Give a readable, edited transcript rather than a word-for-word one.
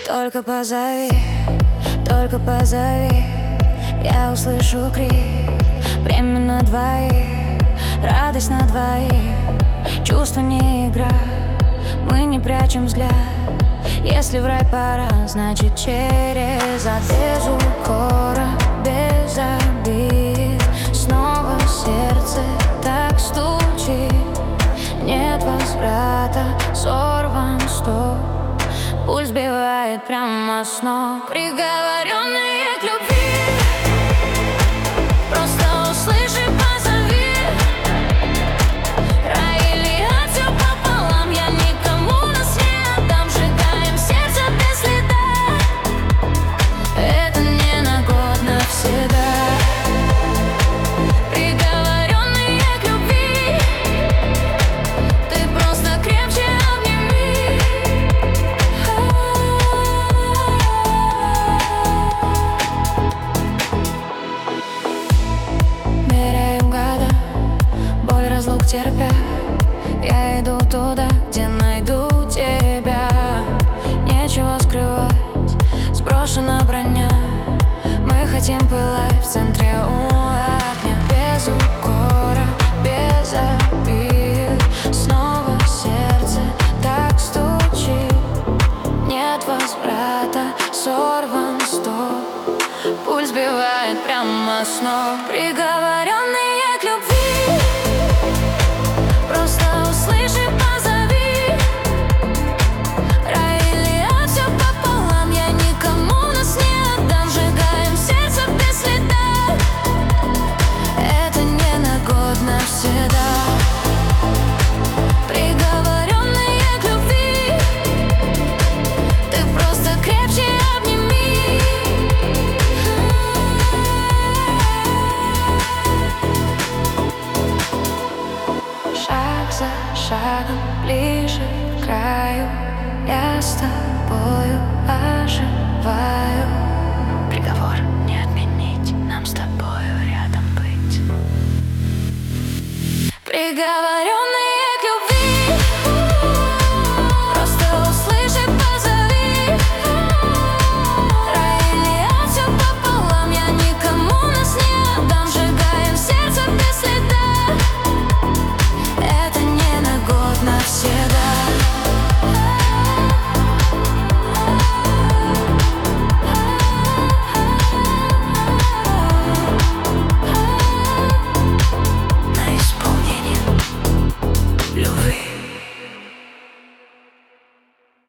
Только позови, только позови, я услышу крик. Время на двоих, радость на двоих, чувство не игра, мы не прячем взгляд. Если в рай пора, значит через без укора, без обид. Снова сердце так стучит, нет возврата, сорван стоп. Пульс сбивает прямо с ног. Приговоренные к любви, просто услыши, позови. Рай или ад, все пополам, я никому нас не отдам. Сжигаем сердце без следа, это не на год навсегда. Приговоренные к любви, ты просто крепче обними. Меряем года, боль разлук терпя, я иду туда, где найду тебя. Нечего скрывать, сброшена броня, мы хотим пылать в центре у огня. Без укора, без обид, снова сердце так стучит, нет возврата, сорван стоп. Пульс сбивает прямо с ног. Приговоренные к любви, просто услыши, позови. Рай или ад, все пополам, я никому нас не отдам. Сжигаем сердце без следа, это не на год навсегда. Приговоренные к любви, ты просто крепче обними. Шаг за шагом ближе к краю, я с тобою оживаю. Приговор не отменить, нам с тобою рядом быть. Приговоренные к любви, просто услыши, позови. Рай или ад, все пополам, я никому нас не отдам. Сжигаем сердце без следа, это не на год навсегда. На исполнение любви.